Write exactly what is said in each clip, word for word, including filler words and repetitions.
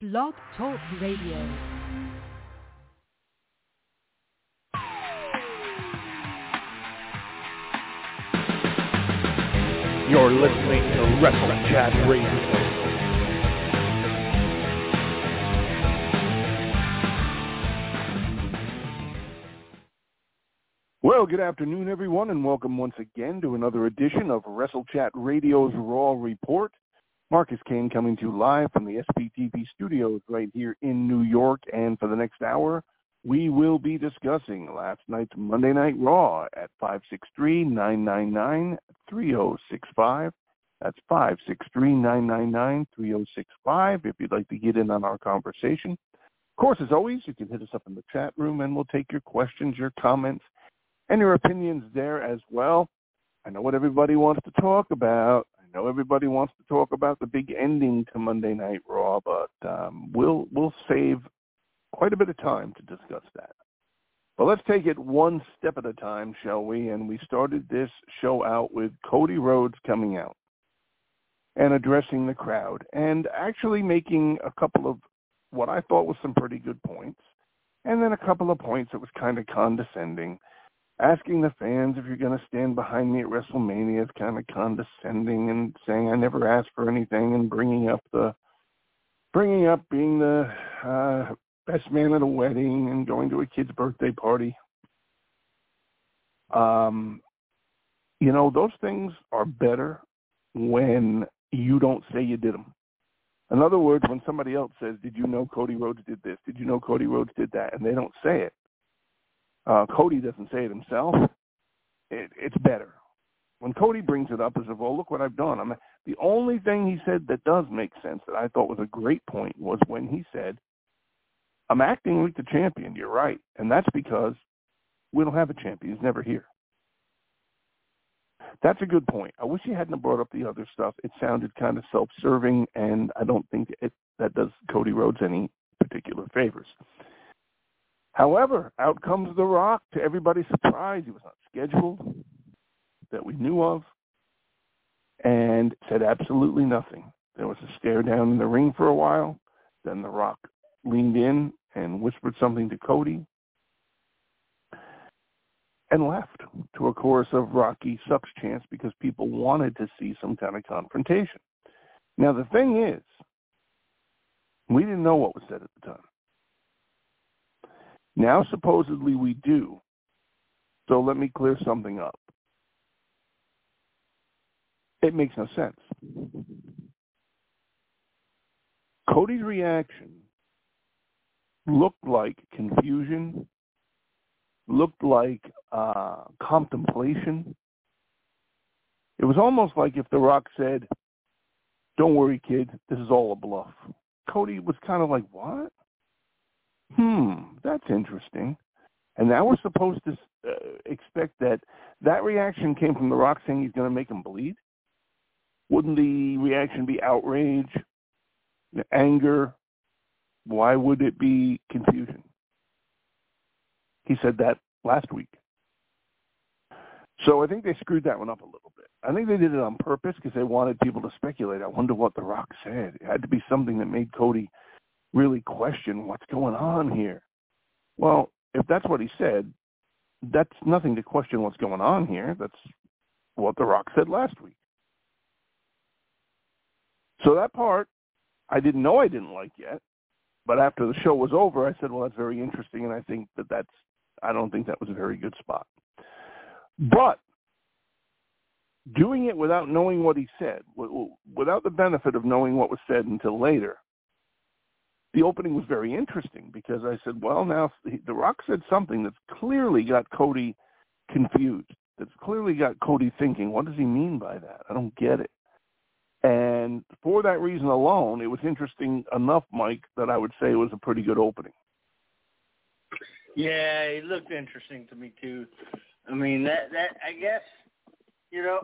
Blog Talk Radio. You're listening to Wrestle Chat Radio. Well, good afternoon, everyone, and welcome once again to another edition of Wrestle Chat Radio's Raw Report. Marcus Kane coming to you live from the S P T V studios right here in New York, and for the next hour, we will be discussing last night's Monday Night Raw at five six three, nine nine nine, three zero six five. That's five six three, nine nine nine, three zero six five if you'd like to get in on our conversation. Of course, as always, you can hit us up in the chat room, and we'll take your questions, your comments, and your opinions there as well. I know what everybody wants to talk about. I know everybody wants to talk about the big ending to Monday Night Raw, but um, we'll we'll save quite a bit of time to discuss that. But let's take it one step at a time, shall we? And we started this show out with Cody Rhodes coming out and addressing the crowd and actually making a couple of what I thought was some pretty good points, and then a couple of points that was kind of condescending. Asking the fans if you're going to stand behind me at WrestleMania is kind of condescending, and saying I never asked for anything, and bringing up the, bringing up being the uh, best man at a wedding and going to a kid's birthday party. Um, you know, those things are better when you don't say you did them. In other words, when somebody else says, "Did you know Cody Rhodes did this? Did you know Cody Rhodes did that?" and they don't say it. Uh, Cody doesn't say it himself. It, it's better. When Cody brings it up as if, well, look what I've done. I mean, the only thing he said that does make sense that I thought was a great point was when he said, I'm acting like the champion. You're right. And that's because we don't have a champion. He's never here. That's a good point. I wish he hadn't brought up the other stuff. It sounded kind of self-serving, and I don't think it, that does Cody Rhodes any particular favors. However, out comes The Rock. To everybody's surprise, he was not scheduled, that we knew of, and said absolutely nothing. There was a stare down in the ring for a while. Then The Rock leaned in and whispered something to Cody and left to a chorus of Rocky sucks chants because people wanted to see some kind of confrontation. Now, the thing is, we didn't know what was said at the time. Now, supposedly, we do. So let me clear something up. It makes no sense. Cody's reaction looked like confusion, looked like uh, contemplation. It was almost like if The Rock said, "Don't worry, kid, this is all a bluff." Cody was kind of like, what? Hmm, that's interesting. And now we're supposed to uh, expect that that reaction came from The Rock saying he's going to make him bleed? Wouldn't the reaction be outrage, anger? Why would it be confusion? He said that last week. So I think they screwed that one up a little bit. I think they did it on purpose because they wanted people to speculate. I wonder what The Rock said. It had to be something that made Cody really question what's going on here. Well, if that's what he said, that's nothing to question what's going on here. That's what The Rock said last week. So that part, I didn't know I didn't like yet. But after the show was over, I said, well, that's very interesting, and I think that that's, I don't think that was a very good spot. But doing it without knowing what he said, without the benefit of knowing what was said until later, the opening was very interesting because I said, well, now The Rock said something that's clearly got Cody confused, that's clearly got Cody thinking, what does he mean by that? I don't get it. And for that reason alone, it was interesting enough, Mike, that I would say it was a pretty good opening. Yeah, it looked interesting to me, too. I mean, that, that I guess, you know,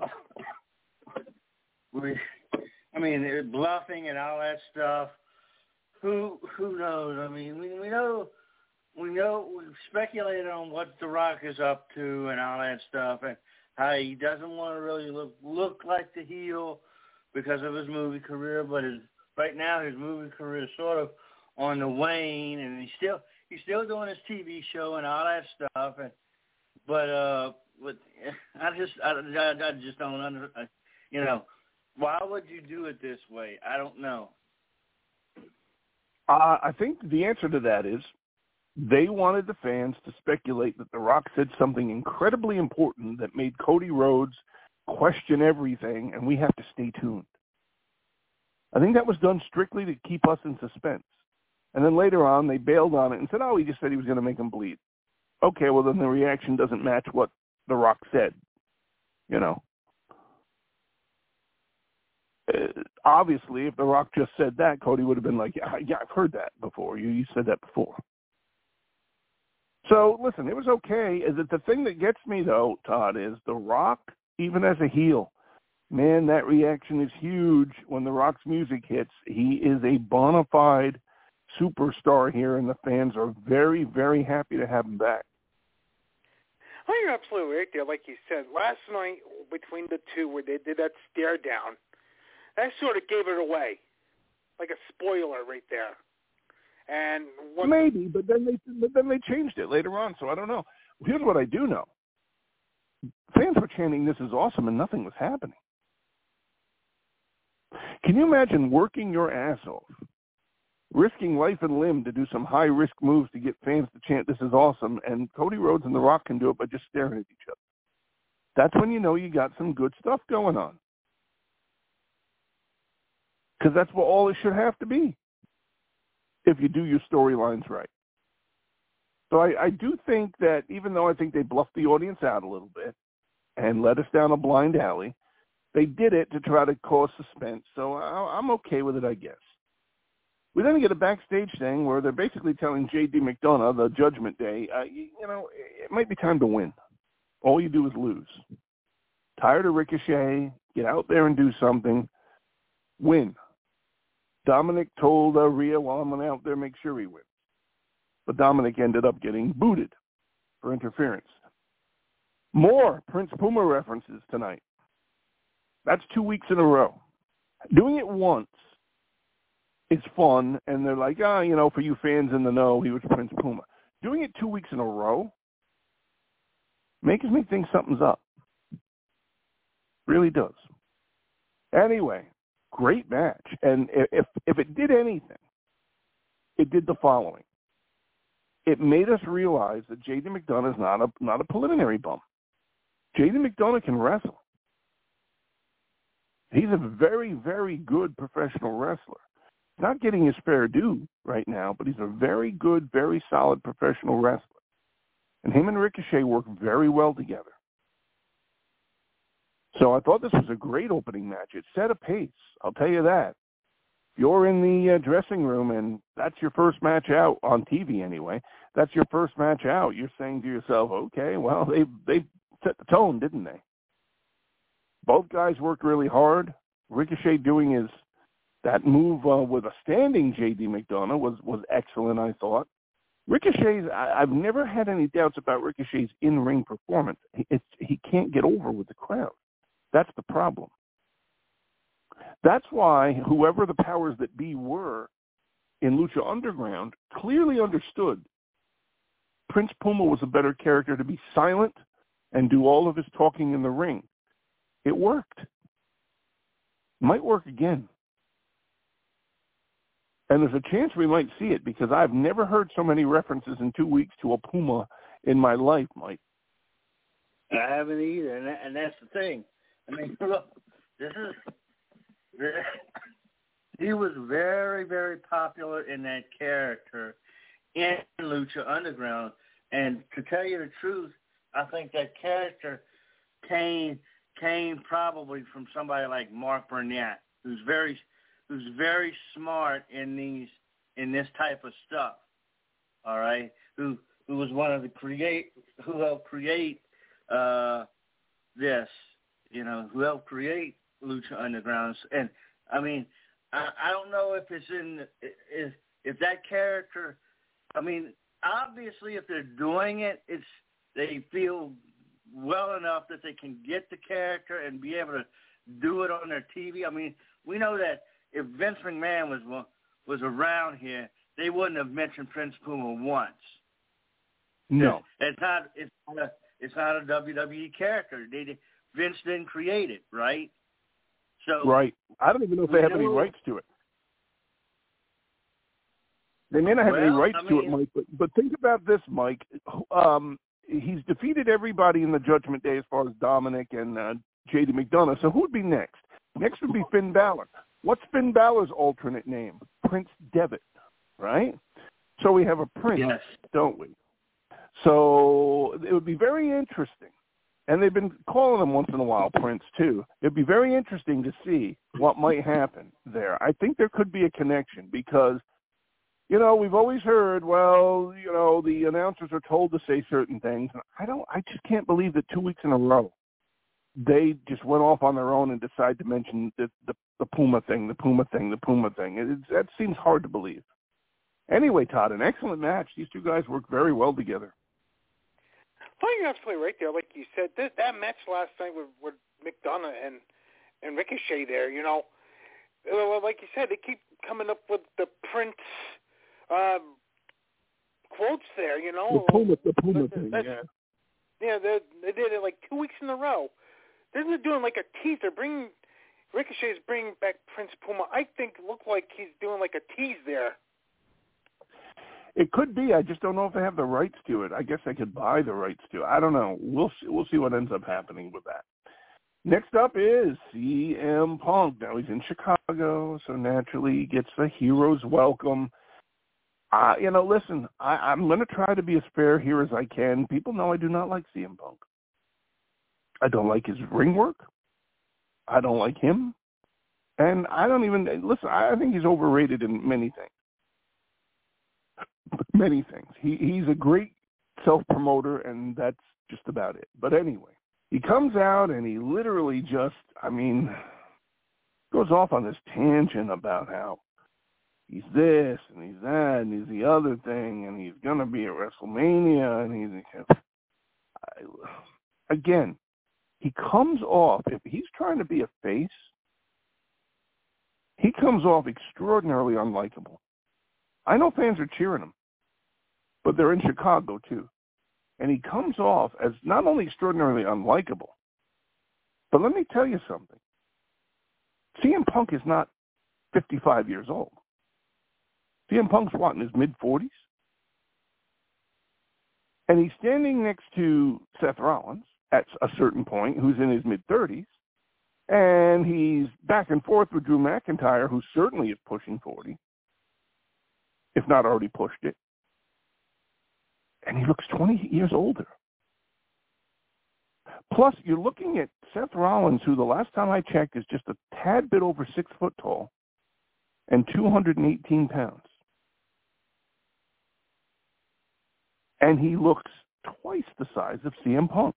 we, I mean, bluffing and all that stuff. Who who knows? I mean, we, we know we know we've speculated on what The Rock is up to and all that stuff, and how he doesn't want to really look look like the heel because of his movie career, but his, right now his movie career is sort of on the wane, and he's still he's still doing his T V show and all that stuff. And but uh, but I just I, I, I just don't under you know why would you do it this way? I don't know. Uh, I think the answer to that is they wanted the fans to speculate that The Rock said something incredibly important that made Cody Rhodes question everything, and we have to stay tuned. I think that was done strictly to keep us in suspense. And then later on, they bailed on it and said, oh, he just said he was going to make him bleed. Okay, well, then the reaction doesn't match what The Rock said, you know. Uh, obviously, if The Rock just said that, Cody would have been like, yeah, yeah I've heard that before. You, you said that before. So, listen, it was okay. Is it the thing that gets me, though, Todd, is The Rock, even as a heel, man, that reaction is huge when The Rock's music hits. He is a bona fide superstar here, and the fans are very, very happy to have him back. Oh, you're absolutely right there. Like you said, last night between the two where they did that stare down, that sort of gave it away, like a spoiler right there. And what maybe, but then they but then they changed it later on, so I don't know. Here's what I do know. Fans were chanting, this is awesome, and nothing was happening. Can you imagine working your ass off, risking life and limb to do some high-risk moves to get fans to chant, this is awesome, and Cody Rhodes and The Rock can do it by just staring at each other? That's when you know you got some good stuff going on. Because that's what all it should have to be if you do your storylines right. So I, I do think that even though I think they bluffed the audience out a little bit and led us down a blind alley, they did it to try to cause suspense. So I, I'm okay with it, I guess. We then get a backstage thing where they're basically telling J D McDonough, the Judgment Day, uh, you, you know, it might be time to win. All you do is lose. Tired of Ricochet, get out there and do something, win. Dominic told uh, Rhea, well, I'm going to out there make sure he wins. But Dominic ended up getting booted for interference. More Prince Puma references tonight. That's two weeks in a row. Doing it once is fun, and they're like, ah, oh, you know, for you fans in the know, he was Prince Puma. Doing it two weeks in a row makes me think something's up. Really does. Anyway, great match. And if if it did anything, it did the following. It made us realize that J D McDonough is not a not a preliminary bum. J D McDonough can wrestle. He's a very, very good professional wrestler. Not getting his fair due right now, but he's a very good, very solid professional wrestler. And him and Ricochet work very well together. So I thought this was a great opening match. It set a pace, I'll tell you that. If you're in the uh, dressing room and that's your first match out, on T V anyway, that's your first match out, you're saying to yourself, okay, well, they they set the tone, didn't they? Both guys worked really hard. Ricochet doing his that move uh, with a standing J D McDonough was, was excellent, I thought. Ricochet's, I, I've never had any doubts about Ricochet's in-ring performance. It's, he can't get over with the crowd. That's the problem. That's why whoever the powers that be were in Lucha Underground clearly understood Prince Puma was a better character to be silent and do all of his talking in the ring. It worked. Might work again. And there's a chance we might see it because I've never heard so many references in two weeks to a Puma in my life, Mike. I haven't either, and, that, and that's the thing. I mean, look, this is, he was very, very popular in that character in Lucha Underground. And to tell you the truth, I think that character came came probably from somebody like Mark Burnett, who's very who's very smart in these in this type of stuff. All right, who who was one of the create who helped create uh, this, you know, who helped create Lucha Underground. And I mean, I, I don't know if it's in if if that character. I mean, obviously, if they're doing it, it's they feel well enough that they can get the character and be able to do it on their T V. I mean, we know that if Vince McMahon was was around here, they wouldn't have mentioned Prince Puma once. No, it's not. It's not a. It's not a W W E character. They did, Vince didn't create it, right? So right. I don't even know if they have any rights to it. They may not have well, any rights I to mean, it, Mike. But but think about this, Mike. Um, he's defeated everybody in the Judgment Day as far as Dominic and uh, J D McDonough. So who would be next? Next would be Finn Balor. What's Finn Balor's alternate name? Prince Devitt, right? So we have a prince, yes. don't we? So it would be very interesting. And they've been calling him once in a while Prince, too. It'd be very interesting to see what might happen there. I think there could be a connection because, you know, we've always heard, well, you know, the announcers are told to say certain things. I don't, I just can't believe that two weeks in a row they just went off on their own and decided to mention the, the, the Puma thing, the Puma thing, the Puma thing. It, it, that seems hard to believe. Anyway, Todd, an excellent match. These two guys work very well together. Well, you're absolutely right there. Like you said, that, that match last night with, with McDonough and, and Ricochet there, you know, like you said, they keep coming up with the Prince um, quotes there, you know. The Puma, the Puma that, thing, yeah. Yeah, they, they did it like two weeks in a row. They're doing like a tease. They're bringing, Ricochet's bringing back Prince Puma. I think it looked like he's doing like a tease there. It could be. I just don't know if they have the rights to it. I guess I could buy the rights to it. I don't know. We'll see, we'll see what ends up happening with that. Next up is C M Punk. Now he's in Chicago, so naturally he gets the hero's welcome. Uh, you know, listen, I, I'm going to try to be as fair here as I can. People know I do not like C M Punk. I don't like his ring work. I don't like him. And I don't even, listen, I think he's overrated in many things. Many things. He He's a great self-promoter, and that's just about it. But anyway, he comes out and he literally just, I mean, goes off on this tangent about how he's this and he's that and he's the other thing and he's going to be at WrestleMania and he's, I, again, he comes off, if he's trying to be a face, he comes off extraordinarily unlikable. I know fans are cheering him, but they're in Chicago too. And he comes off as not only extraordinarily unlikable, but let me tell you something. C M Punk is not fifty-five years old. C M Punk's what, in his mid-forties? And he's standing next to Seth Rollins at a certain point, who's in his mid-thirties, and he's back and forth with Drew McIntyre, who certainly is pushing forty, if not already pushed it. And he looks twenty years older. Plus, you're looking at Seth Rollins, who the last time I checked is just a tad bit over six foot tall and two hundred eighteen pounds. And he looks twice the size of C M Punk.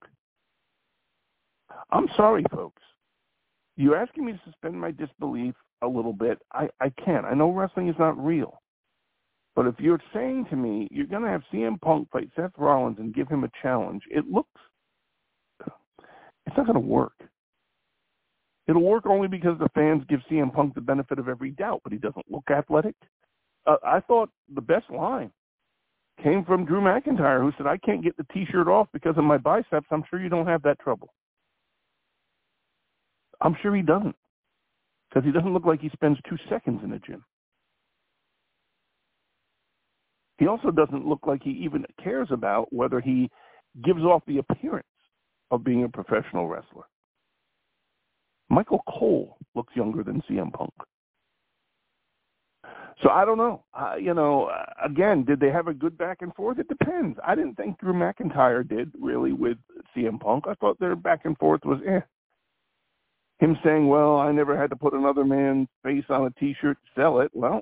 I'm sorry, folks. You're asking me to suspend my disbelief a little bit. I, I can't. I know wrestling is not real. But if you're saying to me you're going to have C M Punk fight Seth Rollins and give him a challenge, it looks, it's not going to work. It'll work only because the fans give C M Punk the benefit of every doubt, but he doesn't look athletic. Uh, I thought the best line came from Drew McIntyre, who said, I can't get the T-shirt off because of my biceps. I'm sure you don't have that trouble. I'm sure he doesn't, because he doesn't look like he spends two seconds in the gym. He also doesn't look like he even cares about whether he gives off the appearance of being a professional wrestler. Michael Cole looks younger than C M Punk. So I don't know. Uh, you know, uh, again, did they have a good back and forth? It depends. I didn't think Drew McIntyre did, really, with C M Punk. I thought their back and forth was eh. Him saying, well, I never had to put another man's face on a T-shirt to sell it. Well,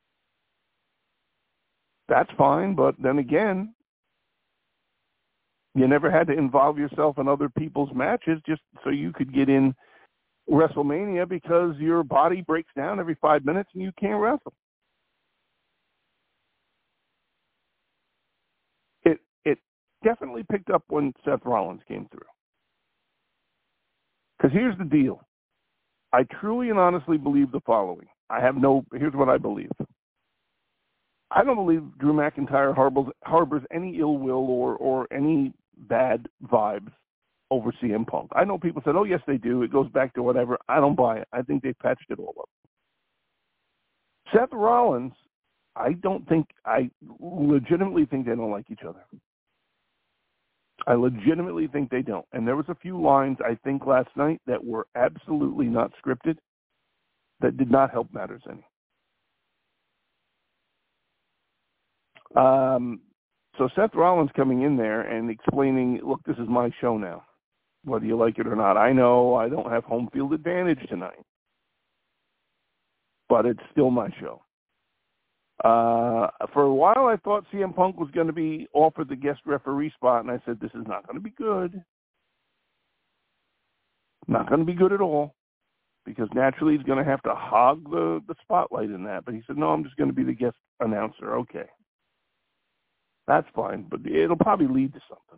that's fine, but then again, you never had to involve yourself in other people's matches just so you could get in WrestleMania because your body breaks down every five minutes and you can't wrestle. It it definitely picked up when Seth Rollins came through. Because here's the deal. I truly and honestly believe the following. I have no, here's what I believe. I don't believe Drew McIntyre harbors, harbors any ill will or, or any bad vibes over C M Punk. I know people said, oh, yes, they do. It goes back to whatever. I don't buy it. I think they've patched it all up. Seth Rollins, I don't think, I legitimately think they don't like each other. I legitimately think they don't. And there was a few lines, I think, last night that were absolutely not scripted that did not help matters any. Um, so Seth Rollins coming in there and explaining, look, this is my show now, whether you like it or not. I know I don't have home field advantage tonight, but it's still my show. Uh, for a while, I thought C M Punk was going to be offered the guest referee spot, and I said, this is not going to be good. Not going to be good at all, because naturally he's going to have to hog the, the spotlight in that. But he said, no, I'm just going to be the guest announcer. Okay. That's fine, but it'll probably lead to something.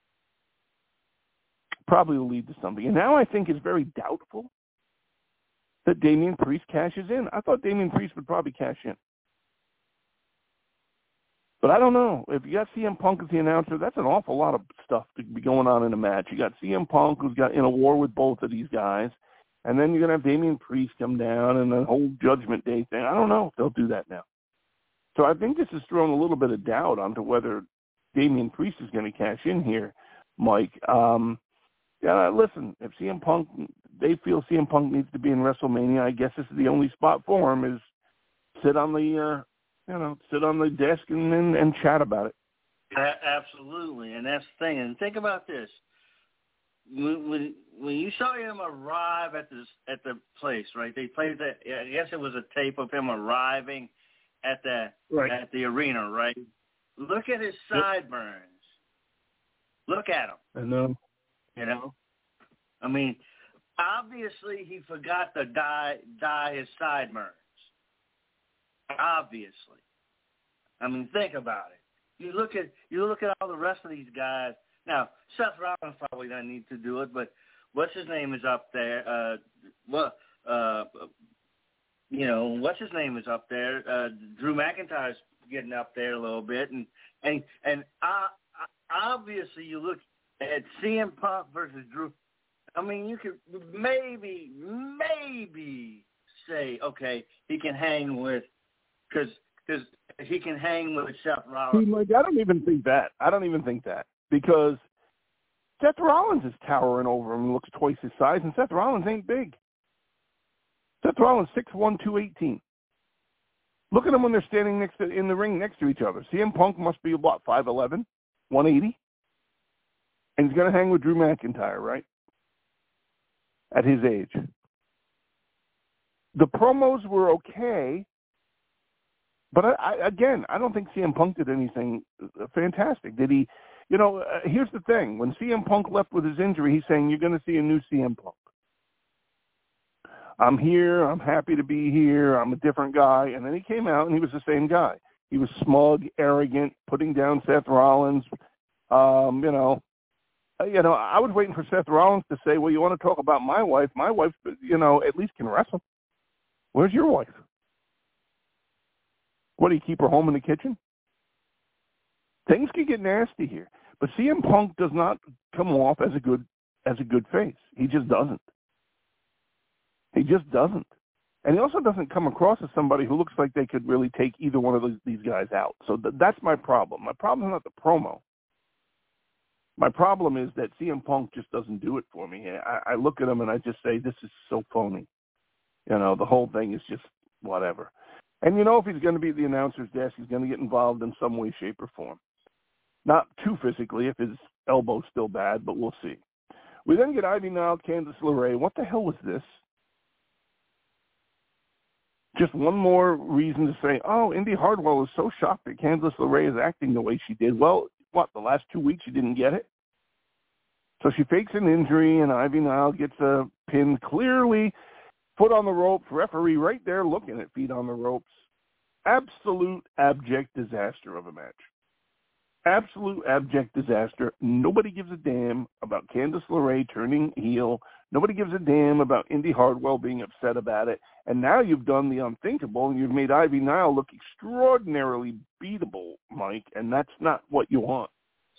Probably will lead to something. And now I think it's very doubtful that Damian Priest cashes in. I thought Damian Priest would probably cash in. But I don't know. If you got C M Punk as the announcer, that's an awful lot of stuff to be going on in a match. You got C M Punk, who's got in a war with both of these guys, and then you're going to have Damian Priest come down and the whole Judgment Day thing. I don't know if they'll do that now. So I think this has thrown a little bit of doubt onto whether Damian Priest is going to cash in here, Mike. Um, yeah, listen, if C M Punk, they feel C M Punk needs to be in WrestleMania, I guess this is the only spot for him is sit on the, uh, you know, sit on the desk and, and, and chat about it. A- absolutely, and that's the thing. And think about this: when when, when you saw him arrive at the at the place, right? They played that. I guess it was a tape of him arriving at the right. at the arena, right? Look at his sideburns. Yep. Look at him. I know. You know, I mean, obviously he forgot to dye dye his sideburns. Obviously, I mean, think about it. You look at you look at all the rest of these guys. Now, Seth Rollins probably doesn't need to do it, but what's his name is up there. Uh, well, uh, you know, what's his name is up there. Uh, Drew McIntyre's getting up there a little bit, and and and uh, obviously you look at C M Punk versus Drew. I mean, you could maybe maybe say, okay, he can hang with. Because because he can hang with Seth Rollins. See, Mike, I don't even think that. I don't even think that. Because Seth Rollins is towering over him and looks twice his size, and Seth Rollins ain't big. Seth Rollins, six one, two eighteen. Look at them when they're standing next to, in the ring next to each other. C M Punk must be, what, five eleven, one eighty? And he's going to hang with Drew McIntyre, right? At his age. The promos were okay. But, I, I, again, I don't think C M Punk did anything fantastic. Did he? You know, uh, here's the thing. When C M Punk left with his injury, he's saying, you're going to see a new C M Punk. I'm here. I'm happy to be here. I'm a different guy. And then he came out, and he was the same guy. He was smug, arrogant, putting down Seth Rollins. Um, you know, uh, you know, I was waiting for Seth Rollins to say, well, you want to talk about my wife? My wife, you know, at least can wrestle. Where's your wife? What, do you keep her home in the kitchen? Things can get nasty here. But C M Punk does not come off as a good as a good face. He just doesn't. He just doesn't. And he also doesn't come across as somebody who looks like they could really take either one of those, these guys out. So th- that's my problem. My problem is not the promo. My problem is that C M Punk just doesn't do it for me. I, I look at him and I just say, this is so phony. You know, the whole thing is just whatever. And you know, if he's going to be at the announcer's desk, he's going to get involved in some way, shape, or form. Not too physically if his elbow's still bad, but we'll see. We then get Ivy Nile, Candice LeRae. What the hell was this? Just one more reason to say, oh, Indy Hartwell is so shocked that Candice LeRae is acting the way she did. Well, what, the last two weeks she didn't get it? So she fakes an injury, and Ivy Nile gets a pin clearly. Foot on the ropes, referee right there looking at feet on the ropes. Absolute abject disaster of a match. Absolute abject disaster. Nobody gives a damn about Candice LeRae turning heel. Nobody gives a damn about Indy Hartwell being upset about it. And now you've done the unthinkable, and you've made Ivy Nile look extraordinarily beatable, Mike, and that's not what you want.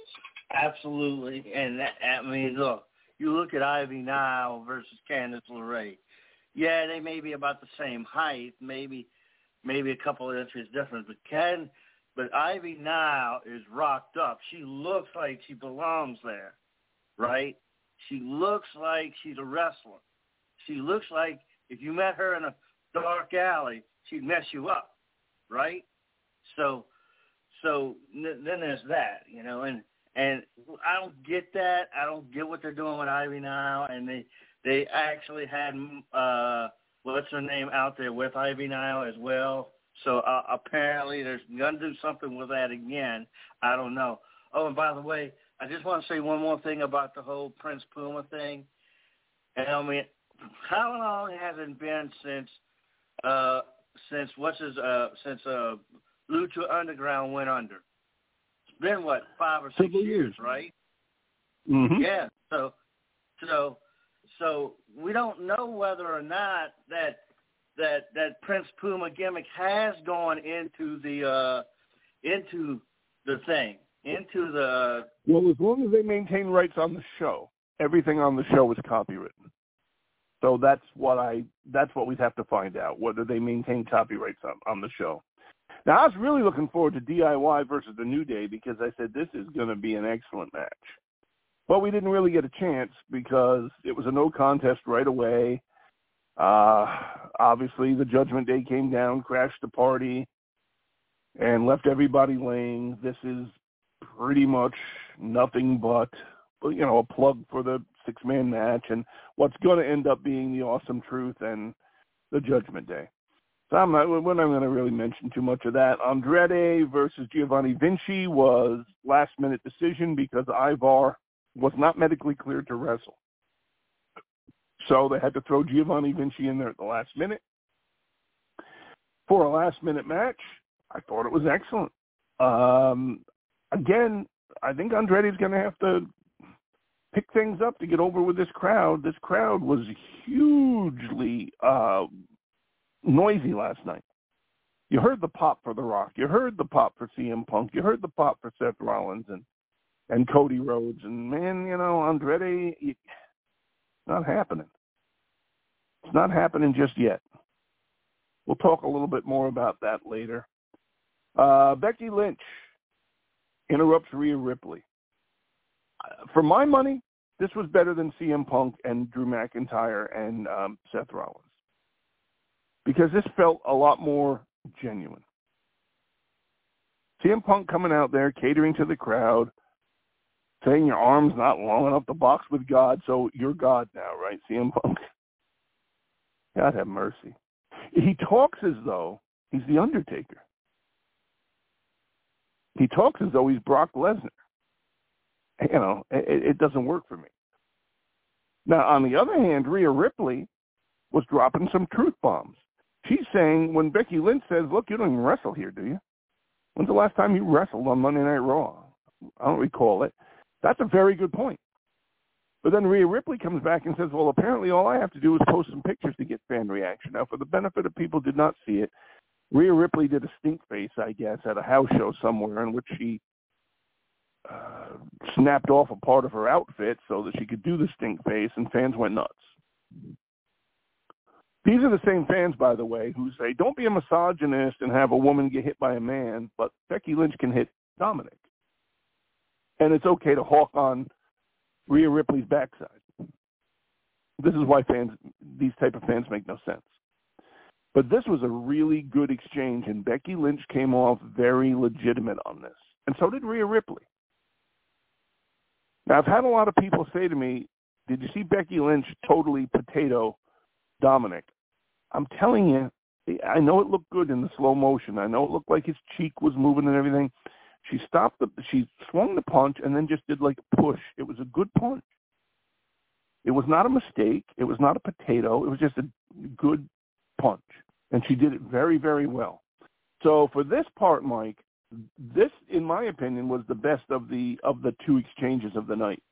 Absolutely. And, that, I mean, look, you look at Ivy Nile versus Candice LeRae. Yeah, they may be about the same height, maybe maybe a couple of inches different, but Ken, but Ivy Nile is rocked up. She looks like she belongs there, right? She looks like she's a wrestler. She looks like if you met her in a dark alley, she'd mess you up, right? So, so then there's that, you know, and and I don't get that. I don't get what they're doing with Ivy Nile, and they they actually had uh, what's her name out there with Ivy Nile as well. So uh, apparently there's going to do something with that again. I don't know. Oh, and by the way, I just want to say one more thing about the whole Prince Puma thing. And I mean, how long has it been since uh, since what's his uh, since uh, Lucha Underground went under? It's been what, five or six Several years, years, right? Mm-hmm. Yeah. So so so we don't know whether or not that that that Prince Puma gimmick has gone into the uh, into the thing. Into the Well, as long as they maintain rights on the show, everything on the show is copywritten. So that's what I that's what we'd have to find out, whether they maintain copyrights on, on the show. Now, I was really looking forward to D I Y versus the New Day because I said this is going to be an excellent match. But we didn't really get a chance because it was a no contest right away. Uh, obviously, the Judgment Day came down, crashed the party, and left everybody laying. This is pretty much nothing but, you know, a plug for the six-man match and what's going to end up being the Awesome Truth and the Judgment Day. So I'm not, we're not going to really mention too much of that. Andrade versus Giovanni Vinci was last-minute decision because Ivar was not medically cleared to wrestle. So they had to throw Giovanni Vinci in there at the last minute. For a last-minute match, I thought it was excellent. Um, again, I think Andrade's going to have to pick things up to get over with this crowd. This crowd was hugely uh, noisy last night. You heard the pop for The Rock. You heard the pop for C M Punk. You heard the pop for Seth Rollins and, and Cody Rhodes. And, man, you know, Andrade, it's not happening. It's not happening just yet. We'll talk a little bit more about that later. Uh, Becky Lynch interrupts Rhea Ripley. For my money, this was better than C M Punk and Drew McIntyre and um, Seth Rollins because this felt a lot more genuine. C M Punk coming out there, catering to the crowd, saying your arm's not long enough to box with God, so you're God now, right, C M Punk? God have mercy. He talks as though he's The Undertaker. He talks as though he's Brock Lesnar. You know, it, it doesn't work for me. Now, on the other hand, Rhea Ripley was dropping some truth bombs. She's saying, when Becky Lynch says, look, you don't even wrestle here, do you? When's the last time you wrestled on Monday Night Raw? I don't recall it. That's a very good point. But then Rhea Ripley comes back and says, well, apparently all I have to do is post some pictures to get fan reaction. Now, for the benefit of people who did not see it, Rhea Ripley did a stink face, I guess, at a house show somewhere in which she uh, snapped off a part of her outfit so that she could do the stink face, and fans went nuts. These are the same fans, by the way, who say, don't be a misogynist and have a woman get hit by a man, but Becky Lynch can hit Dominic. And it's okay to hawk on Rhea Ripley's backside. This is why fans, these type of fans make no sense. But this was a really good exchange, and Becky Lynch came off very legitimate on this. And so did Rhea Ripley. Now, I've had a lot of people say to me, did you see Becky Lynch totally potato Dominic? I'm telling you, I know it looked good in the slow motion. I know it looked like his cheek was moving and everything. She stopped, the, she swung the punch and then just did like a push. It was a good punch. It was not a mistake. It was not a potato. It was just a good punch. And she did it very, very well. So for this part, Mike, this, in my opinion, was the best of the of the two exchanges of the night.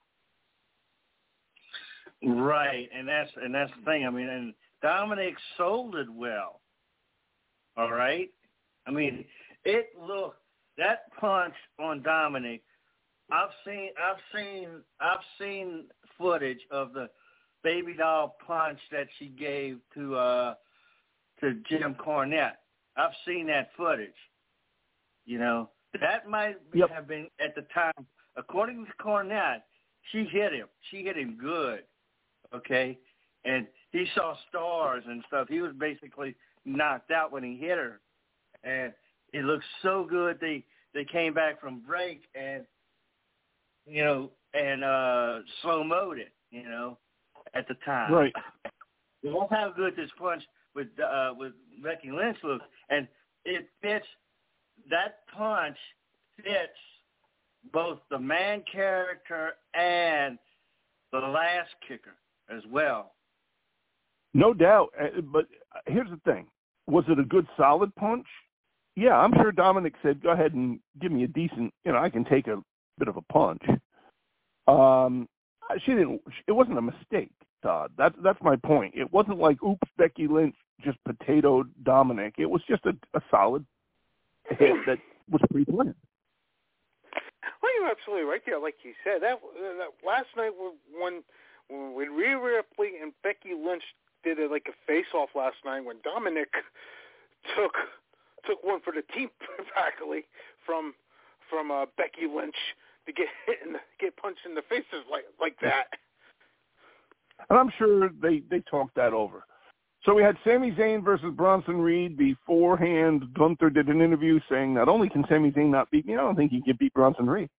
Right, and that's and that's the thing. I mean, and Dominic sold it well. All right, I mean, it looked that punch on Dominic. I've seen I've seen I've seen footage of the baby doll punch that she gave to uh, to Jim Cornette. I've seen that footage. You know, that might yep. have been at the time. According to Cornette, she hit him. She hit him good. Okay, and he saw stars and stuff. He was basically knocked out when he hit her, and it looked so good. They they came back from break and you know and uh, slow-moed it. You know, at the time. Right. That's how good this punch with uh, with Becky Lynch looks, and it fits. That punch fits both the man character and the last kicker as well. No doubt. But here's the thing. Was it a good, solid punch? Yeah, I'm sure Dominic said, go ahead and give me a decent, you know, I can take a bit of a punch. Um, she didn't, it wasn't a mistake, Todd. That's, that's my point. It wasn't like, oops, Becky Lynch just potatoed Dominic. It was just a, a solid hit that was pre-planned. Well, you're absolutely right there. Like you said, that, that last night when when Rhea Ripley and Becky Lynch did it like a face-off last night, when Dominic took took one for the team practically from from uh, Becky Lynch to get hit and get punched in the faces like like that. And I'm sure they they talked that over. So we had Sami Zayn versus Bronson Reed. Beforehand, Gunther did an interview saying not only can Sami Zayn not beat me, I don't think he can beat Bronson Reed.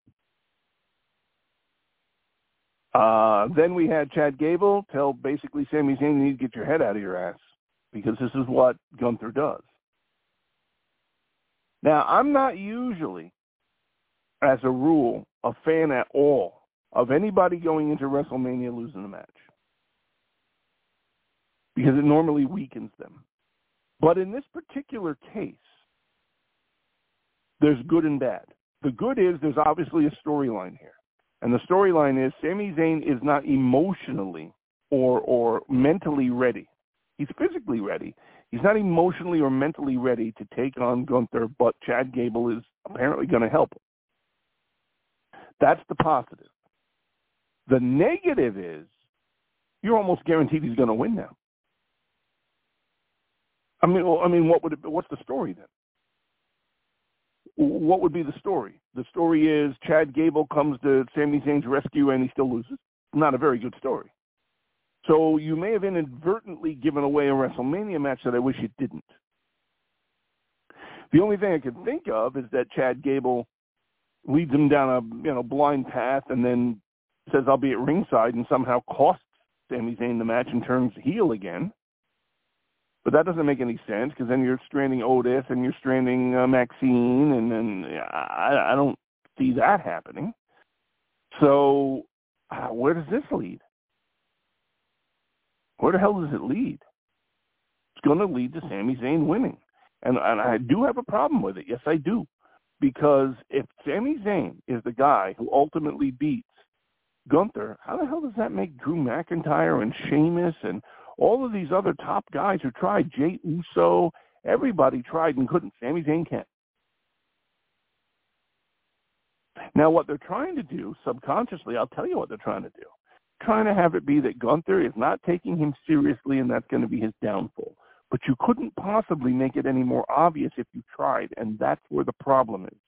Uh, then we had Chad Gable tell basically Sami Zayn, you need to get your head out of your ass because this is what Gunther does. Now, I'm not usually, as a rule, a fan at all of anybody going into WrestleMania losing a match, because it normally weakens them. But in this particular case, there's good and bad. The good is there's obviously a storyline here. And the storyline is Sami Zayn is not emotionally or or mentally ready. He's physically ready. He's not emotionally or mentally ready to take on Gunther, but Chad Gable is apparently going to help him. That's the positive. The negative is you're almost guaranteed he's going to win now. I mean, well, I mean, what would it be? What's the story then? What would be the story? The story is Chad Gable comes to Sami Zayn's rescue and he still loses. Not a very good story. So you may have inadvertently given away a WrestleMania match that I wish you didn't. The only thing I can think of is that Chad Gable leads him down a you know blind path and then says, I'll be at ringside, and somehow costs Sami Zayn the match and turns heel again. But that doesn't make any sense because then you're stranding Otis and you're stranding uh, Maxine, and then I, I don't see that happening. So uh, where does this lead? Where the hell does it lead? It's going to lead to Sami Zayn winning. And, and I do have a problem with it. Yes, I do. Because if Sami Zayn is the guy who ultimately beats Gunther, how the hell does that make Drew McIntyre and Sheamus and all of these other top guys who tried, Jey Uso, everybody tried and couldn't. Sami Zayn can't. Now, what they're trying to do, subconsciously, I'll tell you what they're trying to do. Trying to have it be that Gunther is not taking him seriously and that's going to be his downfall. But you couldn't possibly make it any more obvious if you tried, and that's where the problem is.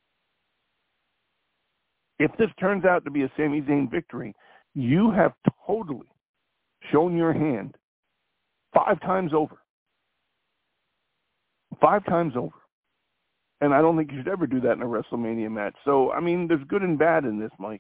If this turns out to be a Sami Zayn victory, you have totally shown your hand five times over. Five times over. And I don't think you should ever do that in a WrestleMania match. So, I mean, there's good and bad in this, Mike.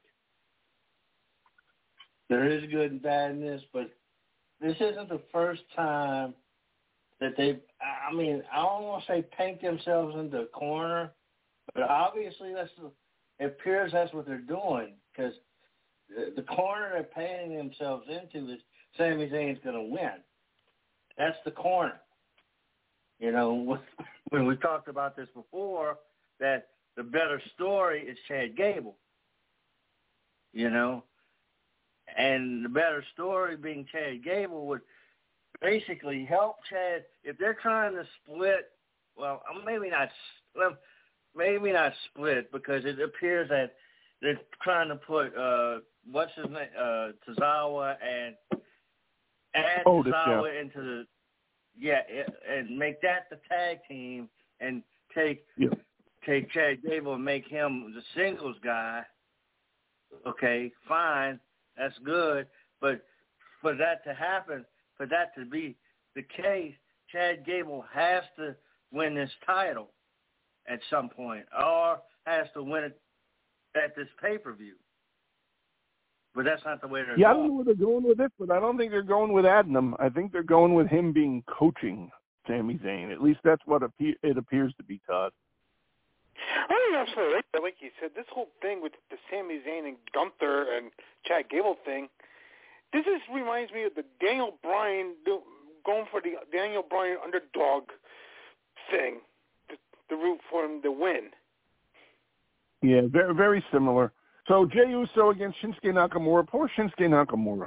There is good and bad in this, but this isn't the first time that they, I mean, I don't want to say paint themselves into a corner, but obviously that's it appears that's what they're doing, because the, the corner they're painting themselves into is Sami Zayn's going to win. That's the corner. You know, when we talked about this before, that the better story is Chad Gable. You know? And the better story being Chad Gable would basically help Chad. If they're trying to split, well, maybe not, well, maybe not split, because it appears that they're trying to put, uh, what's his name, uh, Tozawa and add Otis, Tozawa yeah. into the, yeah, and make that the tag team and take yeah. take Chad Gable and make him the singles guy. Okay, fine, that's good, but for that to happen, for that to be the case, Chad Gable has to win this title at some point, or has to win it at this pay-per-view. But that's not the way they're yeah, going. I don't know where they're going with it, but I don't think they're going with adding him. I think they're going with him being coaching Sami Zayn. At least that's what appe- it appears to be, Todd. Oh, you're absolutely right. Like you said, this whole thing with the Sami Zayn and Gunther and Chad Gable thing, this is reminds me of the Daniel Bryan do, going for the Daniel Bryan underdog thing, the, the route for him to win. Yeah, very, very similar. So Jey Uso against Shinsuke Nakamura. Poor Shinsuke Nakamura.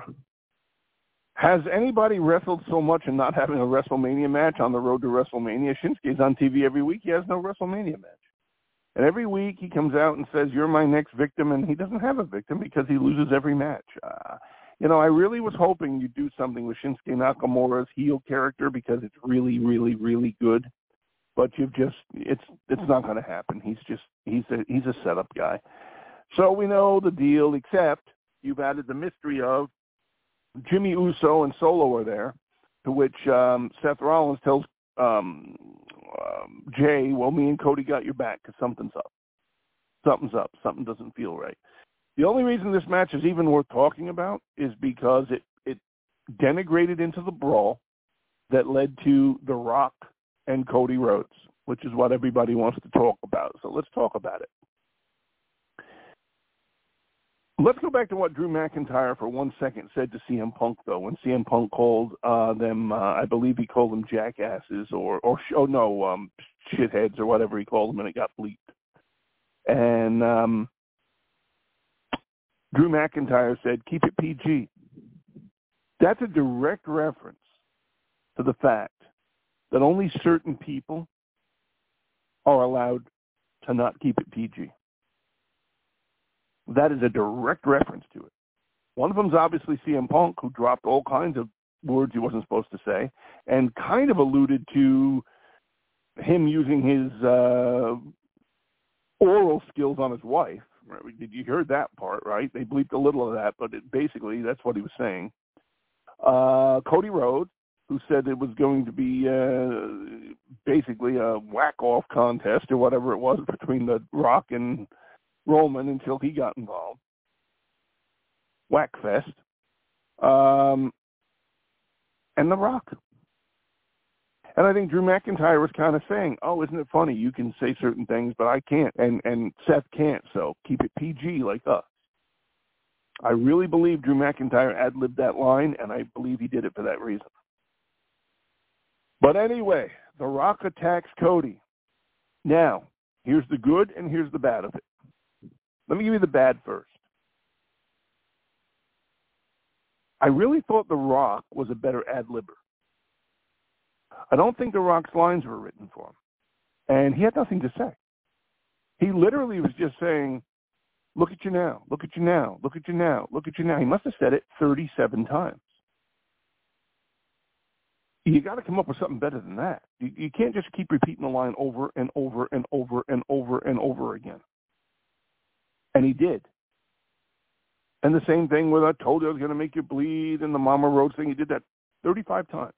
Has anybody wrestled so much and not having a WrestleMania match on the road to WrestleMania? Shinsuke's on T V every week. He has no WrestleMania match. And every week he comes out and says, you're my next victim, and he doesn't have a victim because he loses every match. Uh, you know, I really was hoping you'd do something with Shinsuke Nakamura's heel character because it's really, really, really good. But you've just, it's it's not going to happen. He's just, he's a, he's a setup guy. So we know the deal, except you've added the mystery of Jimmy Uso and Solo are there, to which um, Seth Rollins tells um, um, Jay, well, me and Cody got your back because something's up. Something's up. Something doesn't feel right. The only reason this match is even worth talking about is because it, it denigrated into the brawl that led to The Rock and Cody Rhodes, which is what everybody wants to talk about. So let's talk about it. Let's go back to what Drew McIntyre for one second said to C M Punk, though, when C M Punk called uh, them, uh, I believe he called them jackasses or, or oh, no, um, shitheads or whatever he called them, and it got bleeped. And um, Drew McIntyre said, keep it P G. That's a direct reference to the fact that only certain people are allowed to not keep it P G. That is a direct reference to it. One of them is obviously C M Punk, who dropped all kinds of words he wasn't supposed to say, and kind of alluded to him using his uh, oral skills on his wife. Right? Did you hear that part, right? They bleeped a little of that, but it, basically that's what he was saying. Uh, Cody Rhodes, who said it was going to be uh, basically a whack-off contest or whatever it was between The Rock and Roman until he got involved. Whackfest. Um, and The Rock. And I think Drew McIntyre was kind of saying, oh, isn't it funny? You can say certain things, but I can't. And, and Seth can't, so keep it P G like us. I really believe Drew McIntyre ad-libbed that line, and I believe he did it for that reason. But anyway, The Rock attacks Cody. Now, here's the good and here's the bad of it. Let me give you the bad first. I really thought The Rock was a better ad-libber. I don't think The Rock's lines were written for him. And he had nothing to say. He literally was just saying, look at you now, look at you now, look at you now, look at you now. He must have said it thirty-seven times. You got to come up with something better than that. You, you can't just keep repeating the line over and over and over and over and over again. And he did. And the same thing with I told you I was going to make you bleed and the Mama Rhodes thing. He did that thirty-five times.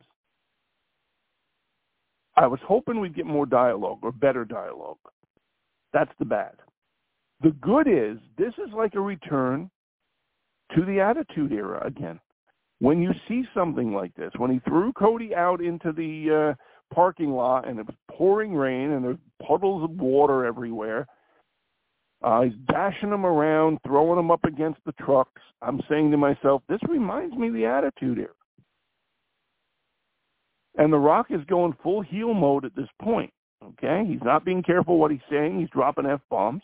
I was hoping we'd get more dialogue or better dialogue. That's the bad. The good is this is like a return to the Attitude Era again. When you see something like this, when he threw Cody out into the uh, parking lot and it was pouring rain and there's puddles of water everywhere, uh, he's dashing them around, throwing them up against the trucks. I'm saying to myself, this reminds me of the Attitude Era. And The Rock is going full heel mode at this point. Okay? He's not being careful what he's saying. He's dropping F-bombs.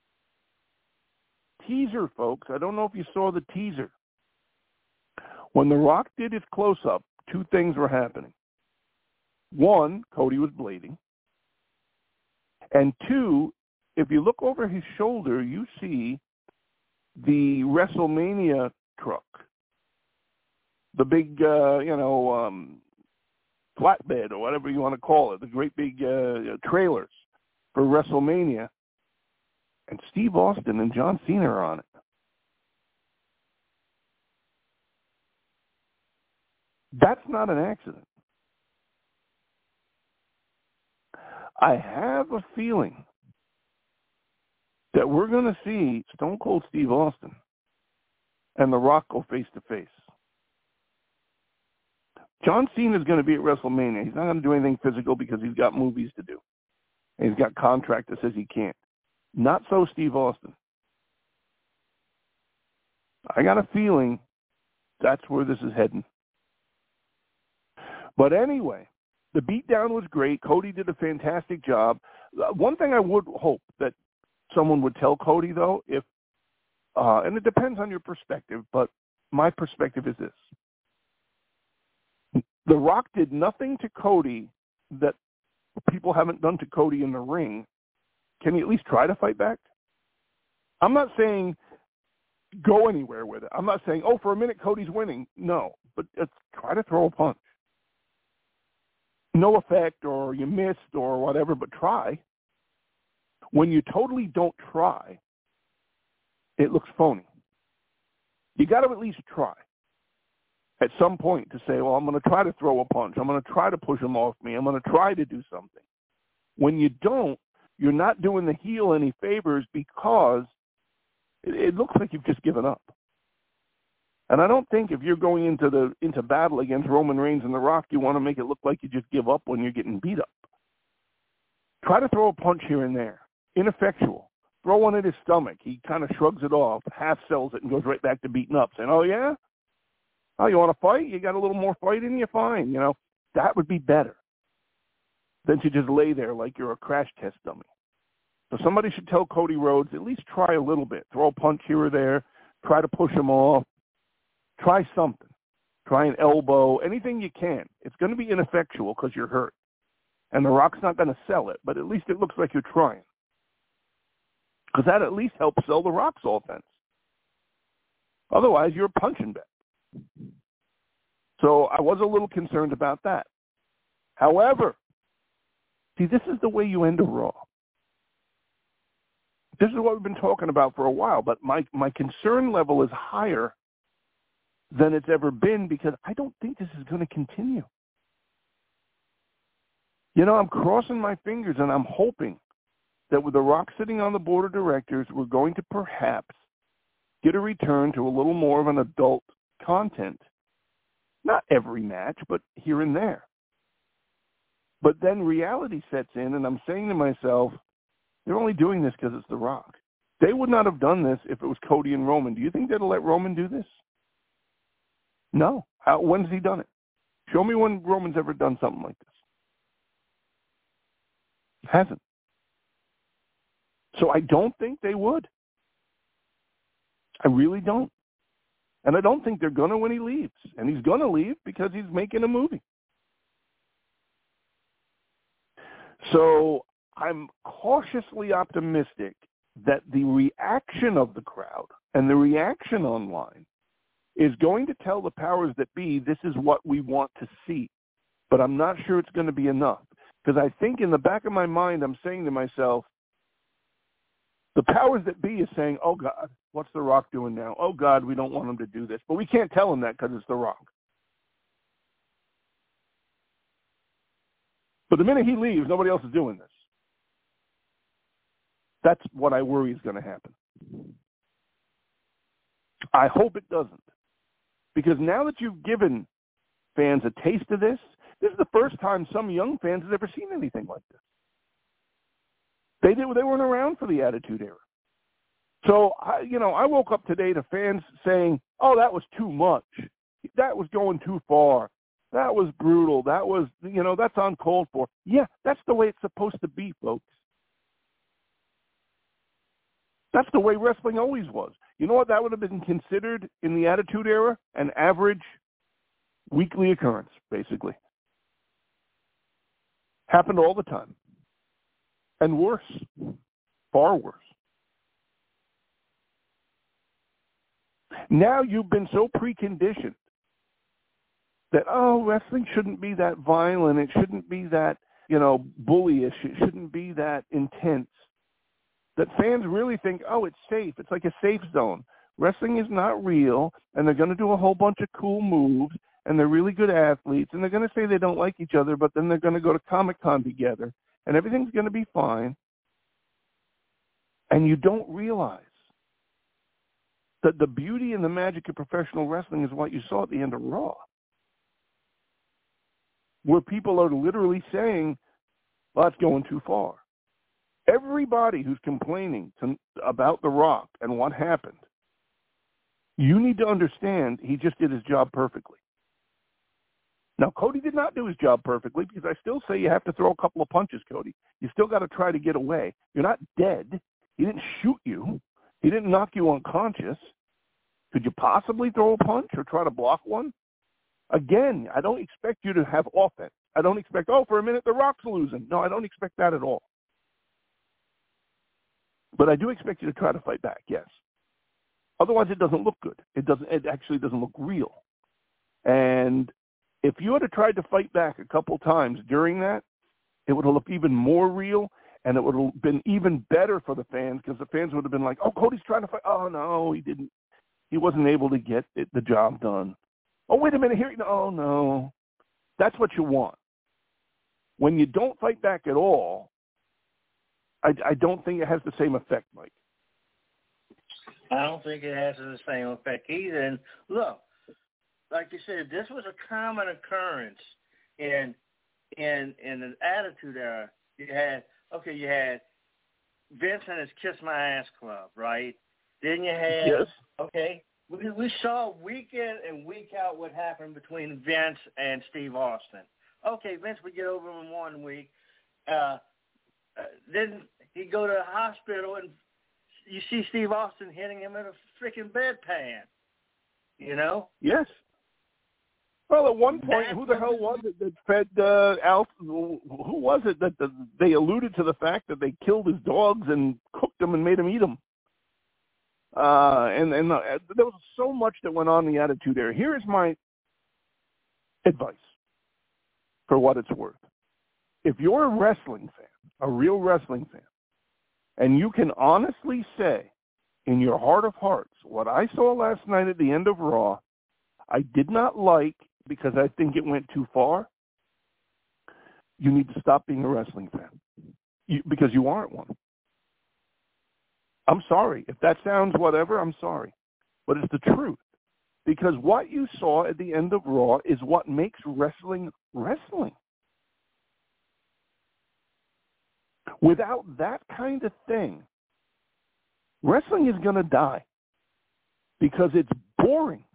Teaser, folks. I don't know if you saw the teaser. When The Rock did his close-up, two things were happening. One, Cody was bleeding. And two, if you look over his shoulder, you see the WrestleMania truck. The big, uh, you know, um, flatbed or whatever you want to call it, the great big uh, trailers for WrestleMania. And Steve Austin and John Cena are on it. That's not an accident. I have a feeling that we're going to see Stone Cold Steve Austin and The Rock go face-to-face. John Cena is going to be at WrestleMania. He's not going to do anything physical because he's got movies to do. And he's got a contract that says he can't. Not so Steve Austin. I got a feeling that's where this is heading. But anyway, the beatdown was great. Cody did a fantastic job. One thing I would hope that someone would tell Cody, though, if, uh, and it depends on your perspective, but my perspective is this. The Rock did nothing to Cody that people haven't done to Cody in the ring. Can he at least try to fight back? I'm not saying go anywhere with it. I'm not saying, oh, for a minute Cody's winning. No, but it's, try to throw a punch. No effect, or you missed, or whatever, but try. When you totally don't try, it looks phony. You got to at least try at some point to say, well, I'm going to try to throw a punch. I'm going to try to push him off me. I'm going to try to do something. When you don't, you're not doing the heel any favors because it, it looks like you've just given up. And I don't think if you're going into the into battle against Roman Reigns and The Rock, you want to make it look like you just give up when you're getting beat up. Try to throw a punch here and there. Ineffectual. Throw one at his stomach. He kind of shrugs it off, half sells it, and goes right back to beating up, saying, oh, yeah? Oh, you want to fight? You got a little more fight in you? Fine. You know, that would be better than to just lay there like you're a crash test dummy. So somebody should tell Cody Rhodes, at least try a little bit. Throw a punch here or there. Try to push him off. Try something. Try an elbow. Anything you can. It's going to be ineffectual because you're hurt. And The Rock's not going to sell it, but at least it looks like you're trying. Because that at least helps sell The Rock's offense. Otherwise, you're a punching bag. So I was a little concerned about that. However, see, this is the way you end a Raw. This is what we've been talking about for a while, but my, my concern level is higher than it's ever been because I don't think this is going to continue. You know, I'm crossing my fingers and I'm hoping that with The Rock sitting on the board of directors, we're going to perhaps get a return to a little more of an adult content. Not every match, but here and there. But then reality sets in, and I'm saying to myself, they're only doing this because it's The Rock. They would not have done this if it was Cody and Roman. Do you think they'd let Roman do this? No. How, when's he done it? Show me when Roman's ever done something like this. Hasn't. So I don't think they would. I really don't. And I don't think they're going to when he leaves. And he's going to leave because he's making a movie. So I'm cautiously optimistic that the reaction of the crowd and the reaction online is going to tell the powers that be this is what we want to see. But I'm not sure it's going to be enough. Because I think in the back of my mind I'm saying to myself, the powers that be is saying, oh, God, what's The Rock doing now? Oh, God, we don't want him to do this. But we can't tell him that because it's The Rock. But the minute he leaves, nobody else is doing this. That's what I worry is going to happen. I hope it doesn't. Because now that you've given fans a taste of this, this is the first time some young fans have ever seen anything like this. They did. They weren't around for the Attitude Era. So, I, you know, I woke up today to fans saying, oh, that was too much. That was going too far. that was brutal. That was, you know, that's uncalled for. Yeah, that's the way it's supposed to be, folks. That's the way wrestling always was. You know what? That would have been considered in the Attitude Era an average weekly occurrence, basically. Happened all the time. And worse. Far worse. Now you've been so preconditioned that, oh, wrestling shouldn't be that violent. It shouldn't be that, you know, bullyish. It shouldn't be that intense. That fans really think, oh, it's safe. It's like a safe zone. Wrestling is not real, and they're going to do a whole bunch of cool moves, and they're really good athletes, and they're going to say they don't like each other, but then they're going to go to Comic-Con together, and everything's going to be fine. And you don't realize that the beauty and the magic of professional wrestling is what you saw at the end of Raw, where people are literally saying, well, it's going too far. Everybody who's complaining to, about The Rock and what happened, you need to understand he just did his job perfectly. Now, Cody did not do his job perfectly, because I still say you have to throw a couple of punches, Cody. You still got to try to get away. You're not dead. He didn't shoot you. He didn't knock you unconscious. Could you possibly throw a punch or try to block one? Again, I don't expect you to have offense. I don't expect, oh, for a minute, The Rock's losing. No, I don't expect that at all. But I do expect you to try to fight back, yes. Otherwise, it doesn't look good. It doesn't. It actually doesn't look real. And if you had tried to fight back a couple times during that, it would have looked even more real, and it would have been even better for the fans, because the fans would have been like, oh, Cody's trying to fight. Oh, no, he didn't. He wasn't able to get it, the job done. Oh, wait a minute. Here. Oh, no. That's what you want. When you don't fight back at all, I, I don't think it has the same effect, Mike. I don't think it has the same effect either. And look, like you said, this was a common occurrence in in in the Attitude Era. You had okay, you had Vince and his Kiss My Ass Club, right? Then you had yes. okay, we we saw week in and week out what happened between Vince and Steve Austin. Okay, Vince would get over in one week. Uh, uh, then he'd go to the hospital and you see Steve Austin hitting him in a freaking bedpan, you know? Yes. Well, at one point, That's who the hell was it that fed uh, Alf? Who was it that the, they alluded to the fact that they killed his dogs and cooked them and made him eat them? Uh, and and uh, there was so much that went on in the Attitude Era. Here is my advice for what it's worth. If you're a wrestling fan, a real wrestling fan, and you can honestly say in your heart of hearts, what I saw last night at the end of Raw, I did not like because I think it went too far, you need to stop being a wrestling fan you, because you aren't one. I'm sorry. If that sounds whatever, I'm sorry. But it's the truth. Because what you saw at the end of Raw is what makes wrestling wrestling. Without that kind of thing, wrestling is going to die because it's boring.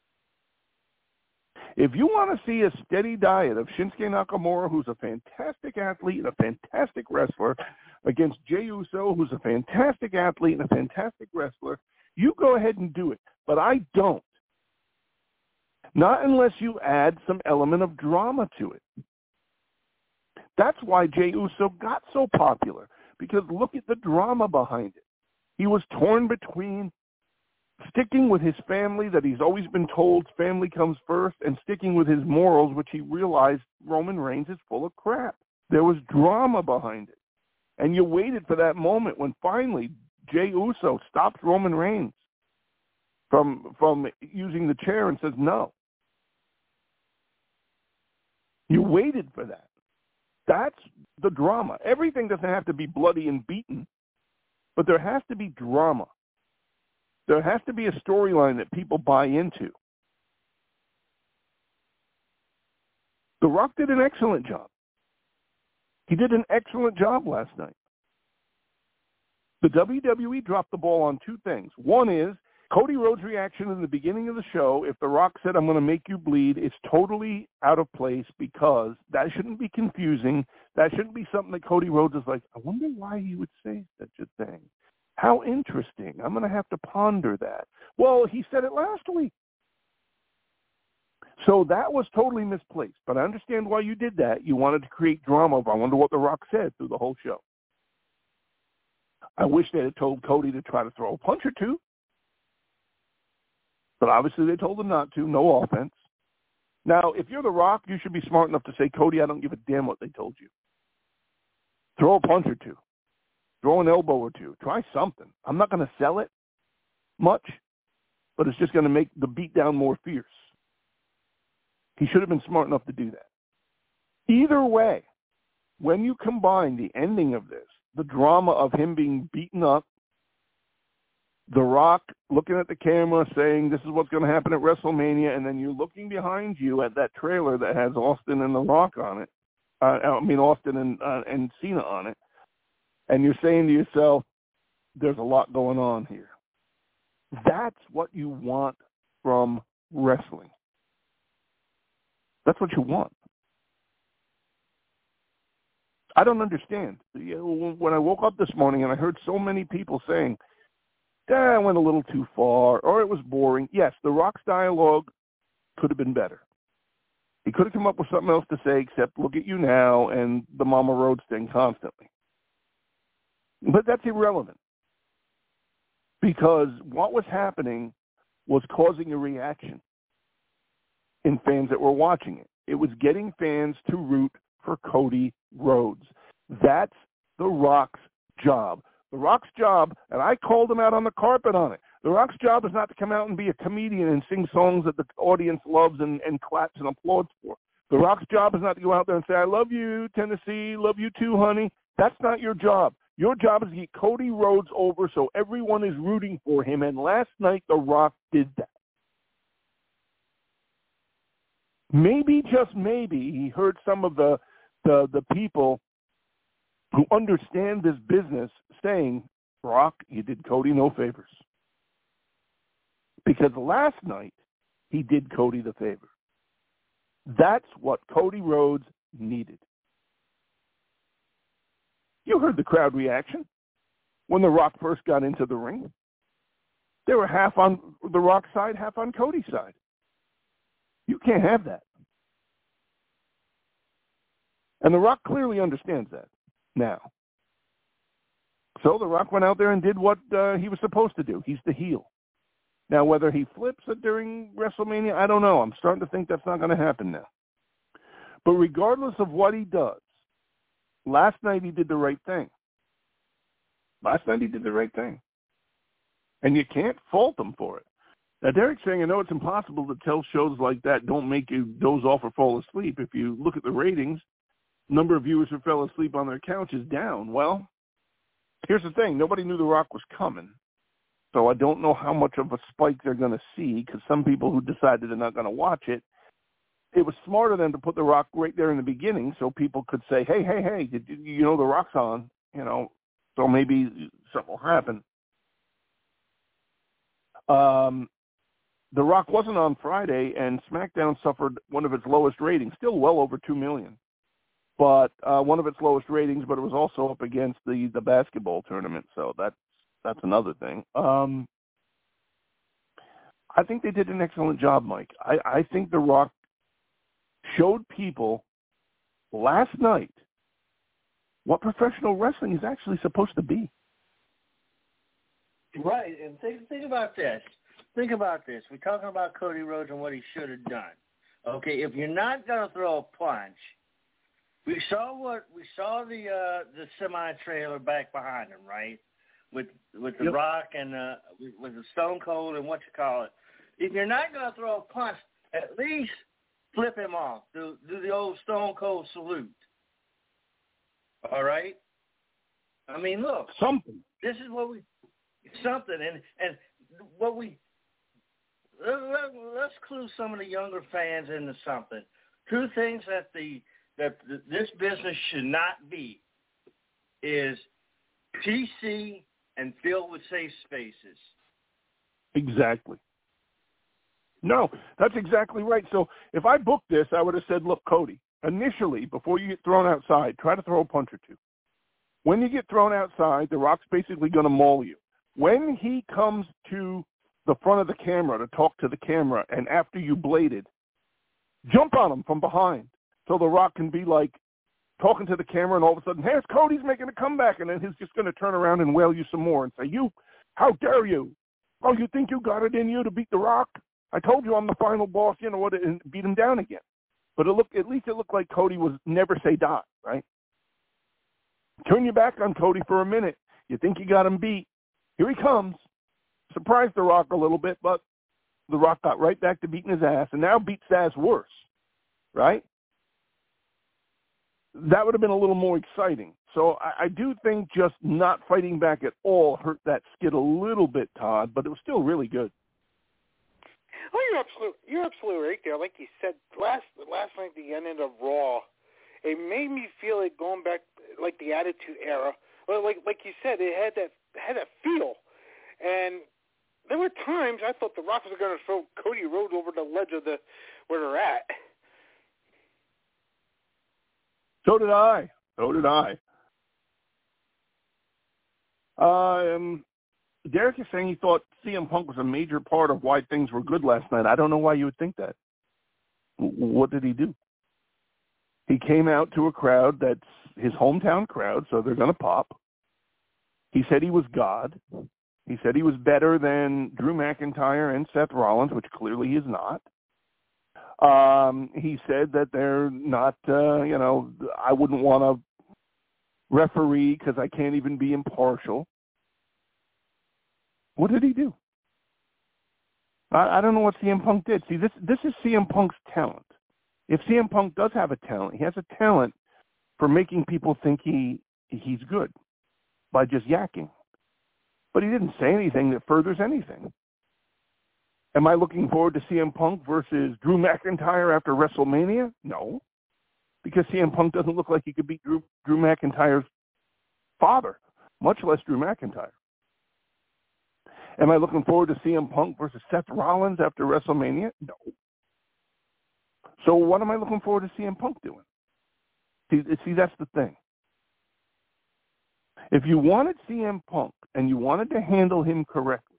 If you want to see a steady diet of Shinsuke Nakamura, who's a fantastic athlete and a fantastic wrestler, against Jey Uso, who's a fantastic athlete and a fantastic wrestler, you go ahead and do it. But I don't. Not unless you add some element of drama to it. That's why Jey Uso got so popular, because look at the drama behind it. He was torn between sticking with his family that he's always been told family comes first, and sticking with his morals, which he realized Roman Reigns is full of crap. There was drama behind it. And you waited for that moment when finally Jey Uso stops Roman Reigns from from using the chair and says no. You waited for that. That's the drama. Everything doesn't have to be bloody and beaten, but there has to be drama. There has to be a storyline that people buy into. The Rock did an excellent job. He did an excellent job last night. The W W E dropped the ball on two things. One is Cody Rhodes' reaction in the beginning of the show, if The Rock said, I'm going to make you bleed, is totally out of place because that shouldn't be confusing. That shouldn't be something that Cody Rhodes is like, I wonder why he would say such a thing. How interesting. I'm going to have to ponder that. Well, he said it last week. So that was totally misplaced. But I understand why you did that. You wanted to create drama of, I wonder what The Rock said through the whole show. I wish they had told Cody to try to throw a punch or two. But obviously they told him not to. No offense. Now, if you're The Rock, you should be smart enough to say, Cody, I don't give a damn what they told you. Throw a punch or two. Throw an elbow or two. Try something. I'm not going to sell it much, but it's just going to make the beatdown more fierce. He should have been smart enough to do that. Either way, when you combine the ending of this, the drama of him being beaten up, The Rock looking at the camera saying this is what's going to happen at WrestleMania, and then you're looking behind you at that trailer that has Austin and The Rock on it, uh, I mean Austin and, uh, and Cena on it, and you're saying to yourself, there's a lot going on here. That's what you want from wrestling. That's what you want. I don't understand. When I woke up this morning and I heard so many people saying, eh, I went a little too far, or it was boring. Yes, The Rock's dialogue could have been better. He could have come up with something else to say except look at you now and the Mama Rhodes thing constantly. But that's irrelevant because what was happening was causing a reaction in fans that were watching it. It was getting fans to root for Cody Rhodes. That's The Rock's job. The Rock's job, and I called him out on the carpet on it, The Rock's job is not to come out and be a comedian and sing songs that the audience loves and, and claps and applauds for. The Rock's job is not to go out there and say, I love you, Tennessee, love you too, honey. That's not your job. Your job is to get Cody Rhodes over so everyone is rooting for him, and last night The Rock did that. Maybe, just maybe, he heard some of the the, the people who understand this business saying, Rock, you did Cody no favors. Because last night, he did Cody the favor. That's what Cody Rhodes needed. You heard the crowd reaction when The Rock first got into the ring. They were half on The Rock's side, half on Cody's side. You can't have that. And The Rock clearly understands that now. So The Rock went out there and did what uh, he was supposed to do. He's the heel. Now, whether he flips it during WrestleMania, I don't know. I'm starting to think that's not going to happen now. But regardless of what he does, last night he did the right thing. Last night he did the right thing. And you can't fault him for it. Now, Derek's saying, I know it's impossible to tell shows like that don't make you doze off or fall asleep. If you look at the ratings, number of viewers who fell asleep on their couch is down. Well, here's the thing. Nobody knew The Rock was coming. So I don't know how much of a spike they're going to see because some people who decided they're not going to watch it, it was smarter than to put The Rock right there in the beginning so people could say, hey, hey, hey, did you know The Rock's on? You know, so maybe something will happen. Um, The Rock wasn't on Friday, and SmackDown suffered one of its lowest ratings, still well over two million. But uh, one of its lowest ratings, but it was also up against the, the basketball tournament, so that's, that's another thing. Um, I think they did an excellent job, Mike. I, I think The Rock showed people last night what professional wrestling is actually supposed to be. Right, and think think about this. Think about this. We're talking about Cody Rhodes and what he should have done. Okay, if you're not going to throw a punch, we saw what we saw the uh, the semi trailer back behind him, right? With with the yep. Rock and uh, with, with the Stone Cold and what you call it. If you're not going to throw a punch, at least flip him off. Do do the old Stone Cold salute. All right. I mean, look. Something. This is what we something and and what we let, let, let's clue some of the younger fans into something. Two things that the that the, this business should not be is P C and filled with safe spaces. Exactly. No, that's exactly right. So if I booked this, I would have said, look, Cody, initially, before you get thrown outside, try to throw a punch or two. When you get thrown outside, The Rock's basically going to maul you. When he comes to the front of the camera to talk to the camera, and after you bladed, jump on him from behind so The Rock can be like talking to the camera, and all of a sudden, here's Cody's making a comeback, and then he's just going to turn around and wail you some more and say, you, how dare you? Oh, you think you got it in you to beat The Rock? I told you I'm the final boss, you know what, and beat him down again. But it looked, at least it looked like Cody was never say die, right? Turn your back on Cody for a minute. You think you got him beat. Here he comes. Surprised The Rock a little bit, but The Rock got right back to beating his ass, and now beats Saz worse, right? That would have been a little more exciting. So I, I do think just not fighting back at all hurt that skit a little bit, Todd, but it was still really good. Oh, you're absolutely, you're absolutely right there. Like you said, last last night, the end of Raw, it made me feel like going back, like the Attitude Era. Well, like like you said, it had that had that feel. And there were times I thought The Rock was going to throw Cody Rhodes over the ledge of the where they're at. So did I. So did I. Um, Derek is saying he thought C M Punk was a major part of why things were good last night. I don't know why you would think that. What did he do? He came out to a crowd that's his hometown crowd, so they're going to pop. He said he was God. He said he was better than Drew McIntyre and Seth Rollins, which clearly he is not. Um, he said that they're not, uh, you know, I wouldn't want to referee because I can't even be impartial. What did he do? I, I don't know what C M Punk did. See, this this is C M Punk's talent. If C M Punk does have a talent, he has a talent for making people think he he's good by just yakking. But he didn't say anything that furthers anything. Am I looking forward to C M Punk versus Drew McIntyre after WrestleMania? No, because C M Punk doesn't look like he could beat Drew, Drew McIntyre's father, much less Drew McIntyre. Am I looking forward to C M Punk versus Seth Rollins after WrestleMania? No. So what am I looking forward to C M Punk doing? See, see, that's the thing. If you wanted C M Punk and you wanted to handle him correctly,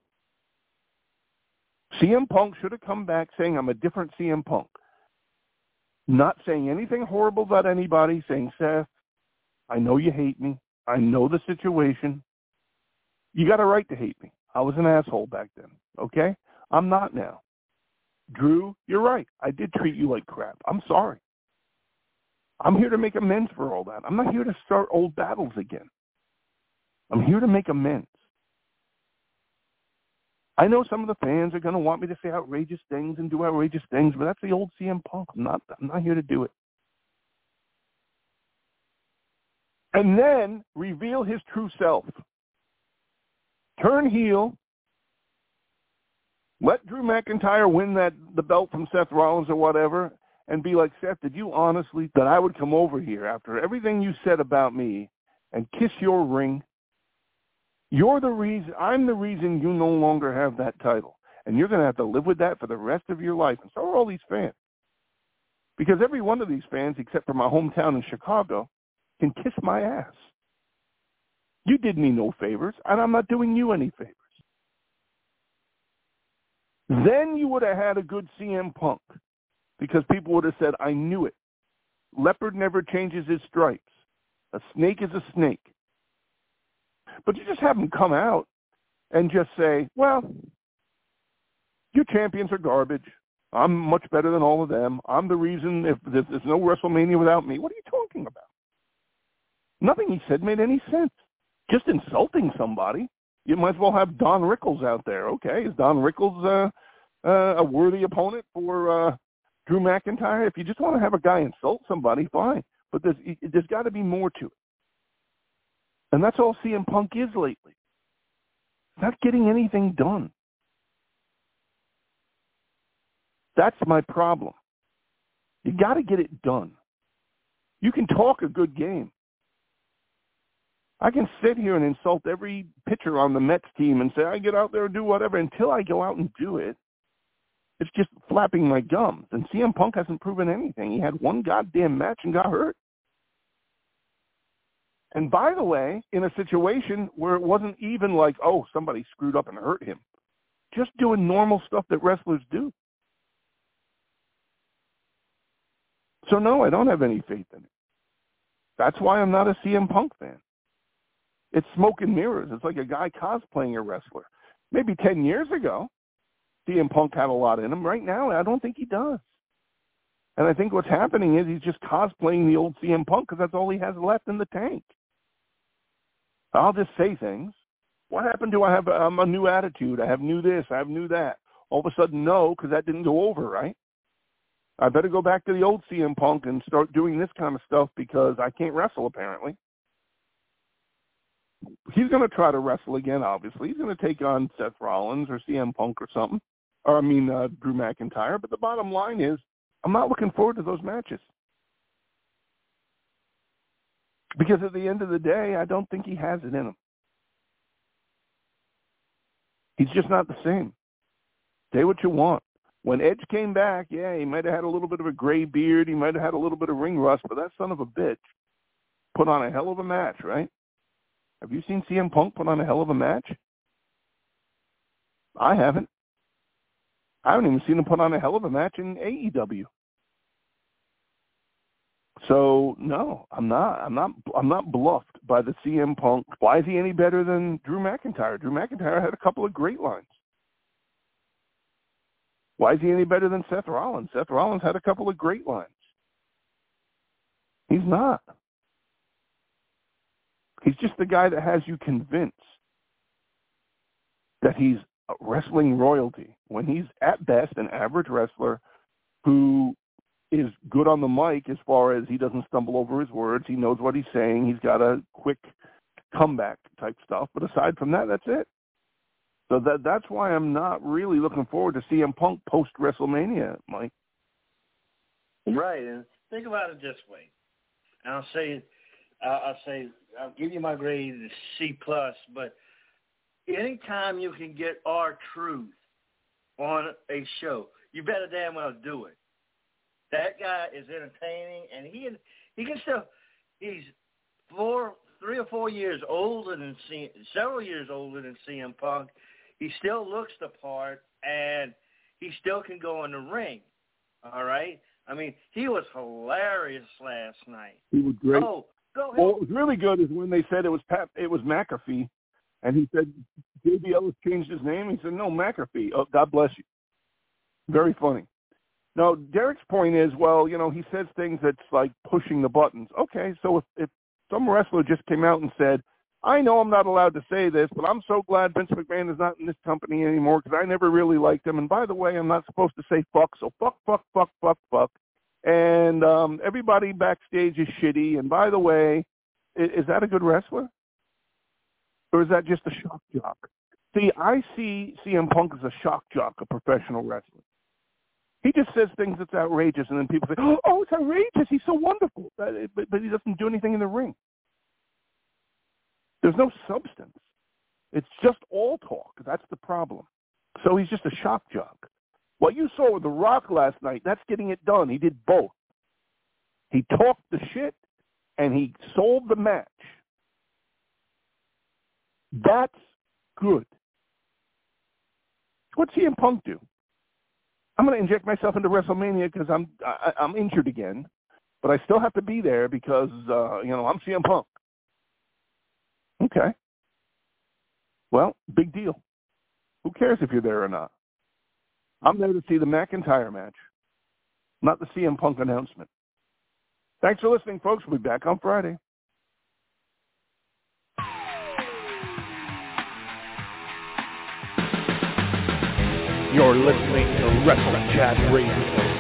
C M Punk should have come back saying, I'm a different C M Punk. Not saying anything horrible about anybody, saying, Seth, I know you hate me. I know the situation. You got a right to hate me. I was an asshole back then, okay? I'm not now. Drew, you're right. I did treat you like crap. I'm sorry. I'm here to make amends for all that. I'm not here to start old battles again. I'm here to make amends. I know some of the fans are going to want me to say outrageous things and do outrageous things, but that's the old C M Punk. I'm not, I'm not here to do it. And then reveal his true self. Turn heel. Let Drew McIntyre win that the belt from Seth Rollins or whatever, and be like, Seth, did you honestly that I would come over here after everything you said about me and kiss your ring? You're the reason, I'm the reason you no longer have that title. And you're going to have to live with that for the rest of your life. And so are all these fans. Because every one of these fans, except for my hometown in Chicago, can kiss my ass. You did me no favors, and I'm not doing you any favors. Then you would have had a good C M Punk, because people would have said, I knew it. Leopard never changes his stripes. A snake is a snake. But you just have him come out and just say, well, you champions are garbage. I'm much better than all of them. I'm the reason if there's no WrestleMania without me. What are you talking about? Nothing he said made any sense. Just insulting somebody. You might as well have Don Rickles out there. Okay, is Don Rickles uh, uh, a worthy opponent for uh, Drew McIntyre? If you just want to have a guy insult somebody, fine. But there's, there's got to be more to it. And that's all C M Punk is lately. Not getting anything done. That's my problem. You got to get it done. You can talk a good game. I can sit here and insult every pitcher on the Mets team and say I get out there and do whatever until I go out and do it. It's just flapping my gums. And C M Punk hasn't proven anything. He had one goddamn match and got hurt. And by the way, in a situation where it wasn't even like, oh, somebody screwed up and hurt him. Just doing normal stuff that wrestlers do. So no, I don't have any faith in it. That's why I'm not a C M Punk fan. It's smoke and mirrors. It's like a guy cosplaying a wrestler. Maybe ten years ago, C M Punk had a lot in him. Right now, I don't think he does. And I think what's happening is he's just cosplaying the old C M Punk because that's all he has left in the tank. I'll just say things. What happened to I have um, a new attitude? I have new this. I have new that. All of a sudden, no, because that didn't go over, right? I better go back to the old C M Punk and start doing this kind of stuff because I can't wrestle, apparently. He's going to try to wrestle again, obviously. He's going to take on Seth Rollins or C M Punk or something. Or, I mean, uh, Drew McIntyre. But the bottom line is, I'm not looking forward to those matches. Because at the end of the day, I don't think he has it in him. He's just not the same. Say what you want. When Edge came back, yeah, he might have had a little bit of a gray beard. He might have had a little bit of ring rust, but that son of a bitch put on a hell of a match, right? Have you seen C M Punk put on a hell of a match? I haven't. I haven't even seen him put on a hell of a match in A E W. So no, I'm not. I'm not. I'm not bluffed by the C M Punk. Why is he any better than Drew McIntyre? Drew McIntyre had a couple of great lines. Why is he any better than Seth Rollins? Seth Rollins had a couple of great lines. He's not. He's just the guy that has you convinced that he's wrestling royalty when he's at best an average wrestler who is good on the mic as far as he doesn't stumble over his words. He knows what he's saying. He's got a quick comeback type stuff. But aside from that, that's it. So that that's why I'm not really looking forward to C M Punk post-WrestleMania, Mike. Right. And think about it this way. I'll say, I'll say, I'll give you my grade C plus, but anytime you can get R-Truth on a show, you better damn well do it. That guy is entertaining, and he he can still, he's four, three or four years older than C, several years older than C M Punk. He still looks the part, and he still can go in the ring. All right? I mean, he was hilarious last night. He was great. Oh, go ahead. Well, what was really good is when they said it was Pat, it was McAfee, and he said J B Ellis changed his name. He said, no, McAfee. Oh, God bless you. Very funny. Now, Derek's point is, well, you know, he says things that's like pushing the buttons. Okay, so if, if some wrestler just came out and said, I know I'm not allowed to say this, but I'm so glad Vince McMahon is not in this company anymore because I never really liked him. And by the way, I'm not supposed to say fuck, so fuck, fuck, fuck, fuck, fuck. And um, everybody backstage is shitty. And by the way, is, is that a good wrestler? Or is that just a shock jock? See, I see C M Punk as a shock jock, a professional wrestler. He just says things that's outrageous, and then people say, oh, it's outrageous. He's so wonderful. But, but he doesn't do anything in the ring. There's no substance. It's just all talk. That's the problem. So he's just a shock jock. What you saw with The Rock last night, that's getting it done. He did both. He talked the shit, and he sold the match. That's good. What's C M Punk do? I'm going to inject myself into WrestleMania because I'm I, I'm injured again, but I still have to be there because uh, you know I'm C M Punk. Okay. Well, big deal. Who cares if you're there or not? I'm there to see the McIntyre match, not the C M Punk announcement. Thanks for listening, folks. We'll be back on Friday. You're listening to Wrestle Chat Radio.